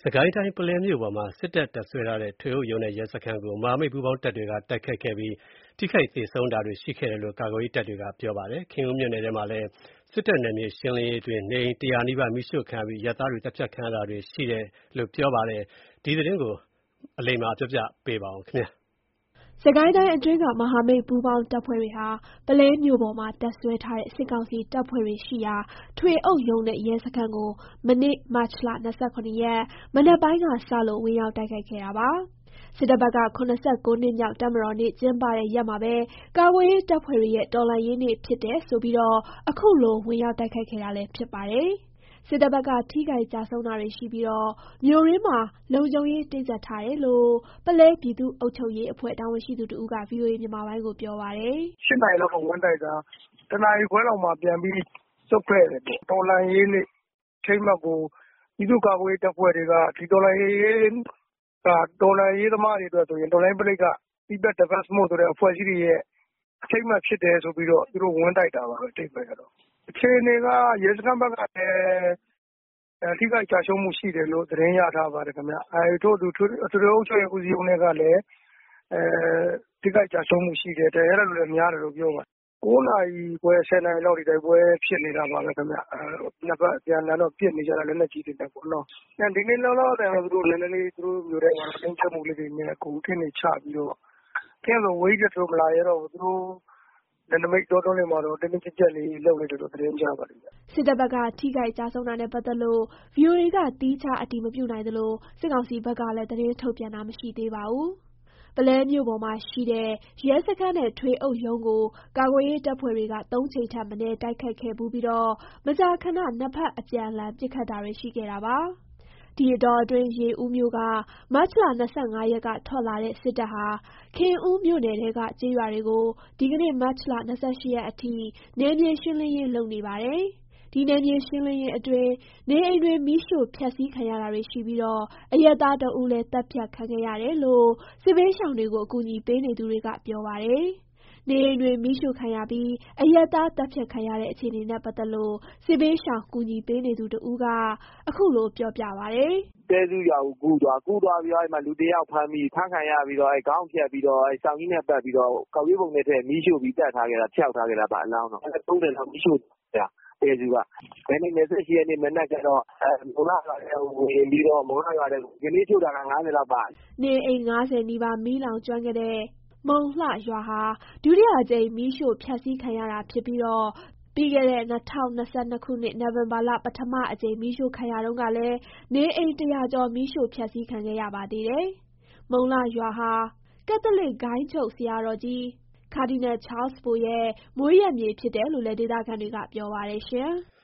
စစ်ကိုင်းတိုင်း ပုလဲမြို့ပေါ်မှာ စစ်တပ်တပ်စွဲထားတဲ့ ထွေအုပ်ရုံးနဲ့ ရဲစခန်းကို မဟာမိတ်ပူးပေါင်းတပ်တွေက တိုက်ခိုက်ခဲ့ပြီး ထိခိုက်သေဆုံးတာတွေရှိခဲ့တယ်လို့ ကာကွယ်ရေးတပ်တွေက ပြောပါတယ်။ ခင်ဦးမြို့နယ်ထဲမှာလည်း စစ်တပ်နယ်မြေရှင်းလင်းရေးအတွင်း နေအိမ် 100 နီးပါးမီးရှို့ခံရပြီး အရပ်သားတွေ သတ်ဖြတ်ခံရတာတွေရှိတယ်လို့ ပြောပါတယ်။ ဒီသတင်းကို အလိမ္မာပြောပြပေးပါမယ်။စစ်ကိုင်းတိုင်းအတွင်းက မဟာမိတ်ပူးပေါင်းတပ်ဖွဲ့တွေဟာ ပုလဲမြို့ပေါ်မှာ တပ်စွဲထားတဲ့ စစ်ကောင်စီတပ်ဖွဲ့တွေရှိရာ ထွေအုပ်ရုံးနဲ့ ရဲစခန်းကို မနေ့ မတ်လ 27 ရက် မနက်ပိုင်းကစလို့ ဝင်ရောက်တိုက်ခိုက်ခဲ့တာပါ။ စစ်တပ်ဘက်က ၇၉ နှစ်မြောက် တပ်မတော်နေ့ ကျင်းပတဲ့ရက်မှာပဲ ကာကွယ်ရေးတပ်ဖွဲ့တွေရဲ့ တော်လှန်ရေးနေ့ဖြစ်တယ်ဆိုပြီး အခုလို ဝင်ရောက်တိုက်ခိုက်ခဲ့တာလည်း ဖြစ်ပါတယ်။ စစ်တပ်ဘက်က ထိခိုက်ကျဆုံးတာတွေရှိပြီး မြို့တွင်းမှာ လုံခြုံရေးတင်းကြပ်ထားတယ်လို့ ပုလဲပြည်သူ့အုပ်ချုပ်ရေးအဖွဲ့ တာဝန်ရှိသူတဦးက VOA မြန်မာပိုင်းကို ပြောပါတယ်။ "8 နာရီလောက်ကဝင်တိုက်တာ 1 နာရီခွဲလောက်မှာပြန်ပြီးဆုတ်ခဲ့တယ်ပေါ့။ တော်လှန်ရေးနေ့အထိမ်းအမှတ်ကို ပြည်သူ့ကာကွယ်ရေးတပ်ဖွဲ့တွေက ဒီတော်လှန်ရေးသမားတွေအတွက်ဆိုရင် တော်လှန်ရေးပရိတ်က People Defense Force ဆိုတဲ့အဖွဲ့အစည်းတွေရဲ့အထိမ်းအမှတ်ဖြစ်တယ်ဆိုပြီးတော့ သူတို့ဝင်တိုက်တာပါပဲ။ အခြေအနေက ရဲစခန်းဘက်ကလည်း ထိခိုက်ကျရှုံးမှုရှိတယ်လို့ သတင်းရထားပါတယ်ခင်ဗျ။ ထို့အတူ အထွေထွေအုပ်ချုပ်ရေးဦးစီးဌာနကလည်း ထိခိုက်ကျရှုံးမှုရှိတယ်။ ဒဏ်ရာရတဲ့သူလည်းများတယ်လို့ပြောပါတယ်။ 9 နာရီခွဲ 10 နာရီလောက်ထိ တိုက်ပွဲဖြစ်နေတာပါပဲခင်ဗျ။ နှစ်ဘက်အပြန်အလှန်တော့ပစ်နေကြတာ လက်နက်ကြီးတွေနဲ့ပေါ့နော်။ ဒီနေ့လောလောဆယ်တော့ သူတို့နည်းနည်းလေးမြို့ထဲမှာတင်းကြပ်မှုလေးတွေနဲ့ ဂိတ်တွေချပြီးတော့ ကင်းဆိုအဝေးကြီးလည်းသူတို့မလာရဲတော့ဘူး။ သူတို့နယ်နမိတ်တောတွင်းတွေမှာတော့ တင်းတင်းကြပ်ကြပ်လေးလုပ်နေတယ်လို့သတင်းကြားပါတယ်ဗျ။ " စစ်တပ်ဘက်က ထိခိုက်ကျဆုံးတာနဲ့ပတ်သက်လို့ VOA က သီးခြားအတည်မပြုနိုင်သလို စစ်ကောင်စီဘက်ကလည်း သတင်းထုတ်ပြန်တာမရှိသေးပါဘူး။ ပုလဲမြို့ပေါ်မှာရှိတဲ့ ရဲစခန်းနဲ့ ထွေအုပ်ရုံးကို ကာကွယ်ရေးတပ်ဖွဲ့တွေက ၃ ကြိမ်ထက်မနည်း တိုက်ခိုက်ခဲ့ဖူးပြီး မကြာခဏ နှစ်ဘက်အပြန်အလှန် ပစ်ခတ်တာတွေရှိခဲ့တာပါ။ ဒီအတောအတွင်း ရေဦးမြို့က မတ်လ 25 ရက်က ထွက်လာတဲ့ စစ်တပ်ဟာ ခင်ဦးမြို့နယ်ထဲက ကျေးရွာတွေကို ဒီကနေ့ မတ်လ 28 ရက်အထိ နယ်မြေရှင်းလင်းရေးလုပ်နေပါတယ်။ ဒီနယ်မြေရှင်းလင်းရေးအတွင်း နေအိမ်တွေ မီးရှို့ဖျက်ဆီးခံရတာတွေရှိပြီး အရပ်သားတဦးလည်း သတ်ဖြတ်ခံခဲ့ရတယ်လို့ စစ်ဘေးရှောင်တွေကို အကူအညီပေးနေသူတွေက ပြောပါတယ်။ နေအိမ်တွေမီးရှို့ခံရပြီး အရပ်သားသတ်ဖြတ်ခံရတဲ့အခြေအနေနဲ့ပတ်သက်လို့ စစ်ဘေးရှောင်ကူညီပေးနေသူတဦးက အခုလိုပြောပြပါတယ်။ "တဲစုရွာကိုကူးသွားပြီးတော့ လူ 1 ယောက်ဖမ်းခံရပြီးတော့ ခေါင်းဖြတ်ပြီးတော့ စောင်ကြီးနဲ့ပတ်ပြီးတော့ ကောက်ရိုးပုံထဲထည့်မီးရှို့ပြီးသတ်ထားခဲ့တာ ဖျောက်ထားခဲ့တာပါအလောင်းတော့။ 30 လောက်မီးရှို့တာတဲစုက။ ဒီနေ့ 28 ရက်မနက်ကျတော့ မုံလှရွာထဲကိုဝင်ပြီးတော့ ဒီနေ့ရှို့တာက 50 လောက်ပါတယ်။" နေအိမ် 50 နီးပါး မီးလောင်ကျွမ်းခဲ့တဲ့ မုံလှရွာဟာ ဒုတိယအကြိမ် မီးရှို့ဖျက်ဆီးခံရတာဖြစ်ပြီး ပြီးခဲ့တဲ့ ၂၀၂၂ ခုနှစ် နိုဝင်ဘာလ ပထမအကြိမ် မီးရှို့ခံရတုန်းကလည်း နေအိမ် 100 ကျော် မီးရှို့ဖျက်ဆီးခံခဲ့ရပါသေးတယ်။ မုံလှရွာဟာ ကက်သလစ်ဂိုဏ်းချုပ်ဆရာတော်ကြီး ကာဒီနယ်ချားလ်စ်ဘိုရဲ့ မွေးရပ်မြေဖြစ်တယ်လို့လည်း ဒေသခံတွေက ပြောပါတယ်။